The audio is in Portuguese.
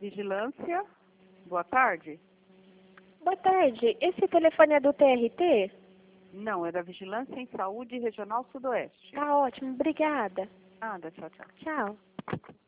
Vigilância, boa tarde. Boa tarde. Esse telefone é do TRT? Não, é da Vigilância em Saúde Regional Sudoeste. Tá ótimo, obrigada. Nada, tchau, tchau. Tchau.